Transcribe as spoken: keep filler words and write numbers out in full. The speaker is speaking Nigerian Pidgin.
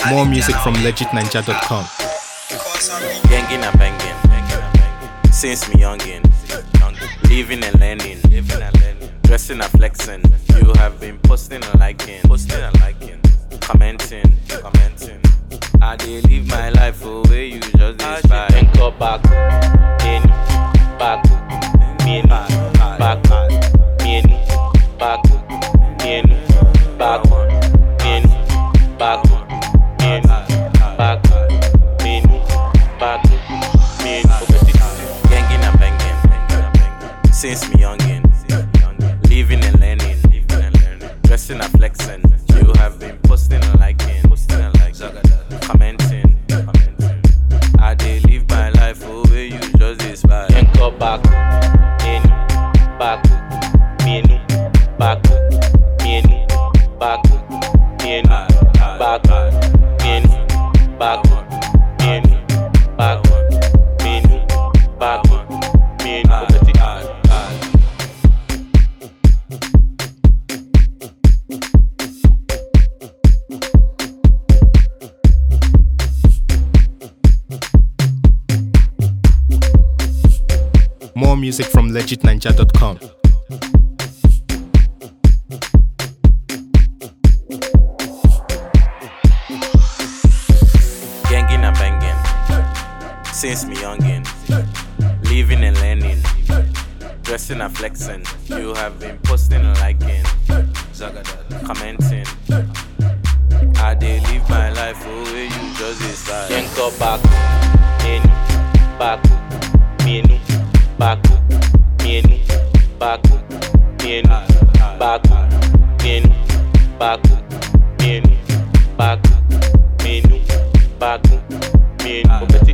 More music from legit ninja dot com. Gangin' and bangin', since me youngin', living and learning, dressing and flexing. You have been posting and liking, posting and liking, commenting, commenting. I dey live my life the way you just describe. Then go back, in, back, in, back, in, back, in, back, in, back, in, back, in, back, in. Gangin' and bangin', since me youngin', living and learning, dressing and flexing. You have been posting and liking, posting and liking, commenting, commenting. I dey live my life the way you just describe. Then go back, in, back, in, back, in, back, in, back, in, back, in, back, in, back, in. More music from legit ninja dot com. Gangin' and bangin', since me youngin', living and learning, dressing and flexing. You have been posting and liking, commenting. I dey live my life the way you just describe. Then go back, in, back, in, back, in, back, in, back, in, back, in, back, in, back, in.